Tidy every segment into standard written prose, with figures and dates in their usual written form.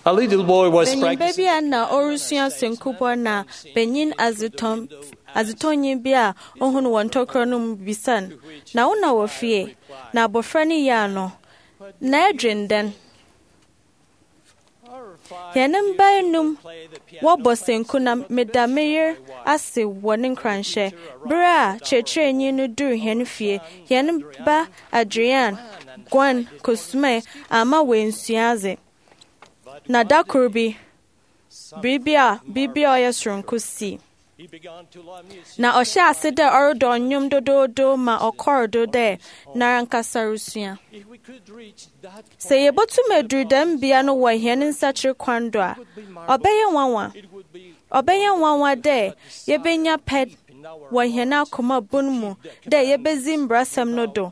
A little boy was Benin practicing. baby na orusia senkubo na benin azutonyi bia ohunu wontokro no bisan na una wofie na abofra ne ya no na edwinden yenem bainum wobo senku na medameyer ase wonin kranhye bra chechrenyi no dur hen fie yenem ba Adrian Gwan Kosume ama wensuaze na dakurbi bibia oyesronko si na osha ase de orodo nyum dododo ma okordo de narankasarusua se yebotu medur dem bia no wo hene nsachire kwando a obeye nwanwa de yebenya ped wo hene akoma bunmu de yebezi mbrasem no do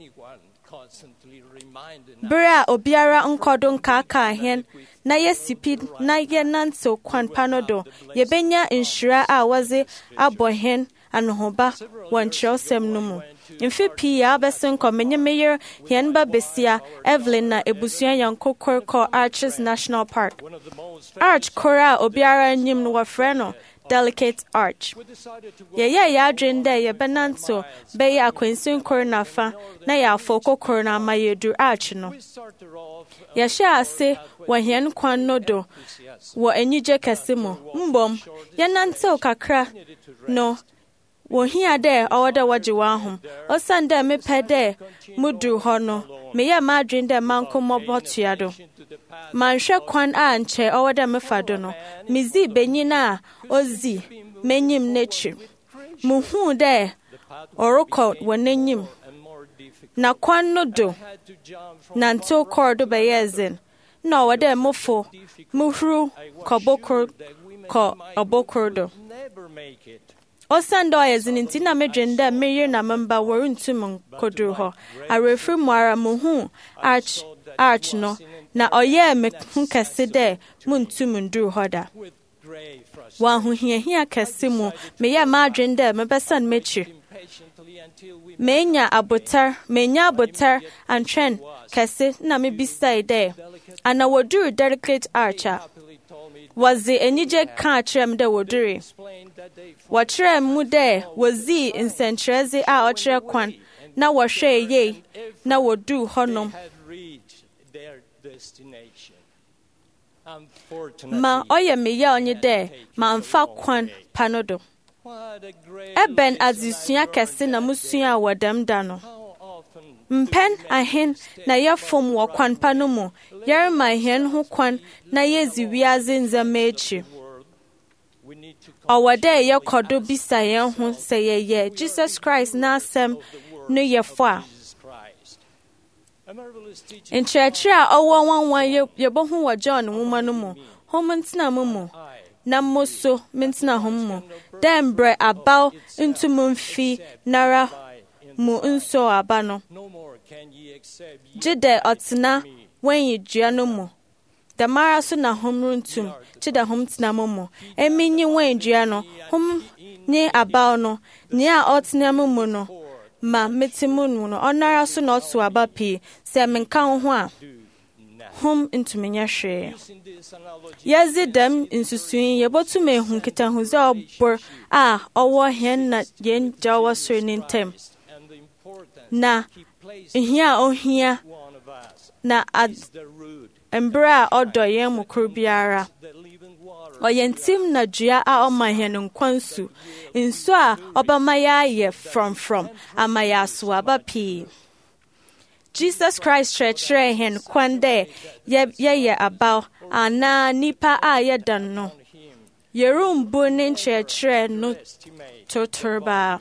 bra obiara nkodo nkaka ahen na yesipi na yenanso kwan panodo yebenya inshira a waze abohen anohoba wanchosem numu mfipi ya besen komenye mayor hienba besia Evelyn na ebusuan yankokor Arches National Park Arch Kora obiara nyim no wafreno Delicate Arch. Ya adwende ye benanto be ya kwensin korona fa na ya foko korona mayedu arch no. Ya sha ase wo hien kwan no do wo enyije kasimo mbom ya nanto kakra no wo hia de owoda waje wa hom osande me pede mudu ho no me ya madwende mankomo botuado manhwe kwan a nche owoda me fado no mizi benyina ozi menyim nechi muhu de oroko wonanyim na kwan no do na nto kordo beyezen na owode mofo muhru kobokor ko obokordo Osando yezininti na medwenda meyer na mamba woruntum kodur ho arefri muara muhu arch no na oye me hunkase de muntum ndur hoda wa hu hia kase mu me ya madwenda me besan mechi menya abotar antren kase na me bisai de ana wodur Delicate Archer wazi enije ka atrem de wodure watrem mu de wazi insentreze a otre kwan na wohwe ye na wodu honom ma oye meya onye de ma mfa kwan panodo eben azisua kese na musua wadam da no mpen ahen na yefom wo kwan panomu yerma hen ho kwan na yezi wiaze nzama echi awade yekodo bisa yen ho se ye Jesus Christ na asem no yefo a in church a owo wanwan yebohu wa John nwoma no mu homuntina mu na moso mentina hommu dembre abaw ntumumfi nara mu nso abano jide otna wenyi duano mu damara so na homruntum chida homtina mu eminyi wen duano hom ni abaw no ni a otna mu no ma metimu no onara so na otu abapi se menka ho a hom ntumenya hwe yazidam insusuin yebotu mehu kitahuze obor a owo hen na yen jawa so nintem na ohia na embra odo yen mukuru biara oyentim na dua a omahen nkwansu nso a obamaya ye from amaya so abapi Jesus Christ church hen kwande ye about ana nipa a ye dan no yerumbu nin church no toturba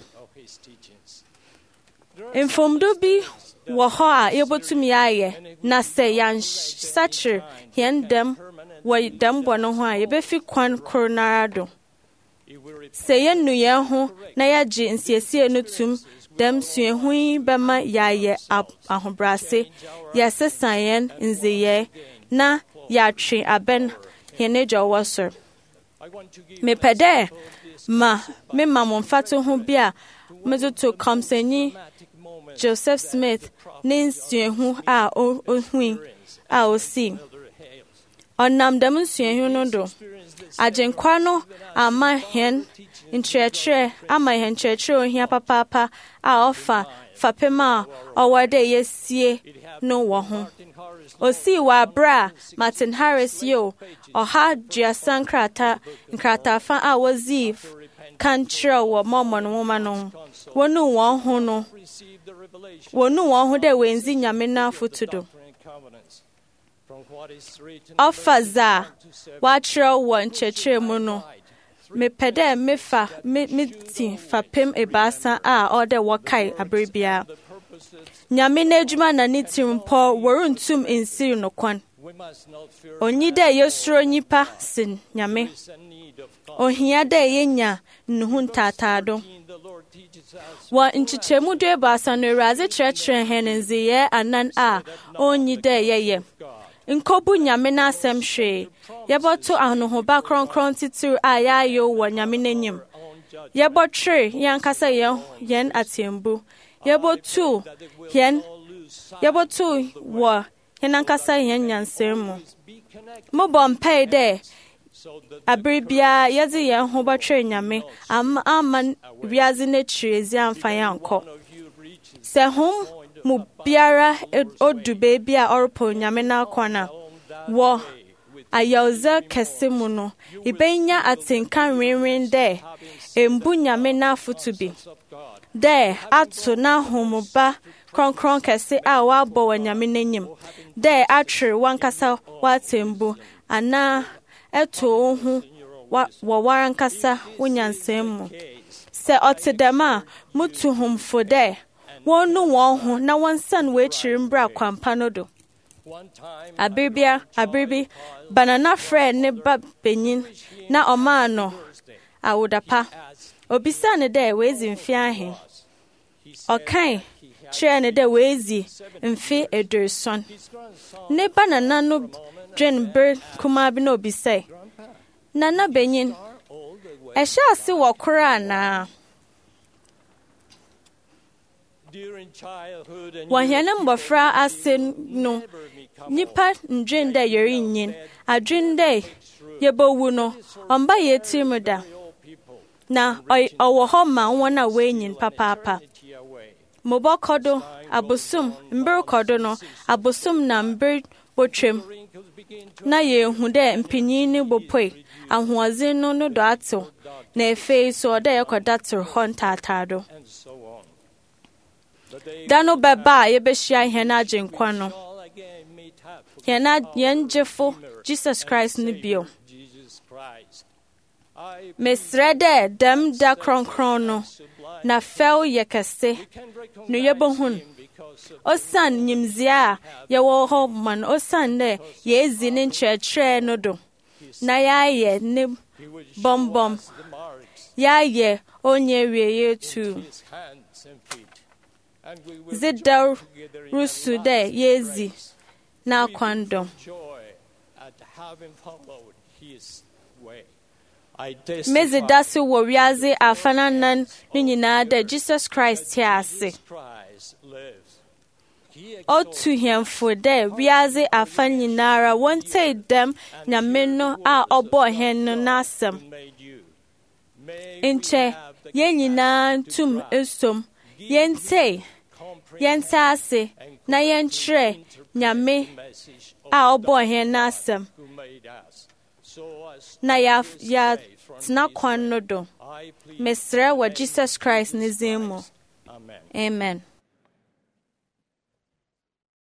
infomdo bi wo ho a yebotumi aye na se yan sacher hen dem wo dem bono ho a yebefi kwan coronado se yenu ye ho na yaje nsiesie no tum dem suehui bema yaye ahobrase yesesan nzeye na yatwe aben henejo wasor me pede ma me mamomfato ho bia mezoto komsenyi Joseph Smith nin suehu a ohui a osi ɔnam dɛm nsuahu no do. Agyenkwa no ama hɛn nkyerɛkyerɛ ama hɛn nkyerɛkyerɛ ohia papaapa a ɔfa fapem a ɔwɔ dɛ yɛsie no wɔ ho. Osii wɔ abere a Martin Harris Yo ɔha nkratafa a wozii kan kyerɛw wɔ Mormon nwoma no ho. Wɔnu wɔn ho dɛ wenzi Nyame no afotu do. Ɔfa za wɔakyerɛw wɔ nkyerɛkyerɛ mu no, mepɛ dɛ meti fapem ebaasa a ɔdɛ wɔkae abere biara. Nyame n'adwuma na ne tirim mpo wɔrentum nsiri no kwan. Onyi dɛ yɛsuro nnipa sen Nyame. Ohia dɛ yɛnya nnuhu ntaataado. Wɔ nkyekyɛmu du ebaasa no, Awurade kyerɛkyerɛ hɛn nzeyɛɛ anan a onyi dɛ yɛyɛ. Nkobu Nyame n'asɛm hwee. Yɛbɔto ahohoba kronkron titiri a yɛayɛ wɔ Nyame n'anim. Yɛbɔtwere yɛnkasa yɛn atembu. Yɛbɔtu wɔ yɛn ankasa yɛn nyansɛm mu. Mobɔ mpae dɛ abere biara yɛdze yɛn ho bɔtwere Nyame ama wiadze n'ekyir ezi amfa yɛn nkɔ. Sɛ hom mu biara odu beebi a ɔrepɔ Nyame n'akwan a wɔ ayɛwdze kɛse mu no, ibenya atenka nwenwen dɛ embu Nyame n'afotu bi. Dɛ ato n'ahomba kronkron kɛse a wɔabɔ wɔ Nyame n'anim. Dɛ atwere wankasa w'atembu anaa ɛto wo ho wɔ warankasa wo nyansɛm mu. Sɛ ɔte dɛm a, mutu homfo dɛ wɔnnu wɔn ho na wɔnsan w'ekyir mbra kwampa no do. Abere bi, Banana frɛ ne ba benyin na ɔmaa no awodapa. Obisaa ne dɛ wezi mfe ahe. Ɔkae kyerɛ ne dɛ wezi mfe 70. Ne banana no dwen ber kumaa bi na obisae, Nana benyin, ɛhyɛ ase wɔ koro anaa? Wɔ hɛn mbɔfra ase no, nnipa ndwen dɛ yɛrenyin. Adwen dɛ yɛbɛwu no, ɔmba yɛn tirim da. Na ɔwɔ hɔ ma wɔn a wɔanyin papaapa. Mobɔ kɔdo, mber kɔdo no, abosom na mber botwam. Na yɛhu dɛ mpinyin ne bopoi, ahoɔdzen no dɔ atew. Na afei so ɔdɛ yɛkɔdatew hɔ ntaataado. Da no bɛba a yɛbɛhyia hɛn agyenkwa no. Yɛn gyefo Jesus Christ no bio. Mesrɛ dɛ dɛm da kronkron no, na fɛw yɛ kɛse, no yɛbɛhu. Osian nyimdzee a yɛwɔ hɔ ma no, osian dɛ yɛezi ne nkyerɛkyerɛ no do, na yɛayɛ ne bɔmbɔm, yɛayɛ onye wieye tu. Zidar rusu dɛ yɛezi na akwandom. Mezi dase wɔ wiase afananan ne nyinaa dɛ Jesus Christ te ase. Otu hɛmfo dɛ wiase afa nyinara wɔntee dɛm Nyame no a ɔbɔɔ hɛn no n'asɛm. Nkyɛ yɛn nyinaa ntum esom, yɛntee, yɛnte ase, na yɛnkyerɛ Nyame a ɔbɔɔ hɛn n'asɛm. Na yɛatena kwan no do. Mesrɛ wɔ Jesus Christ ne dzin mu. Amen.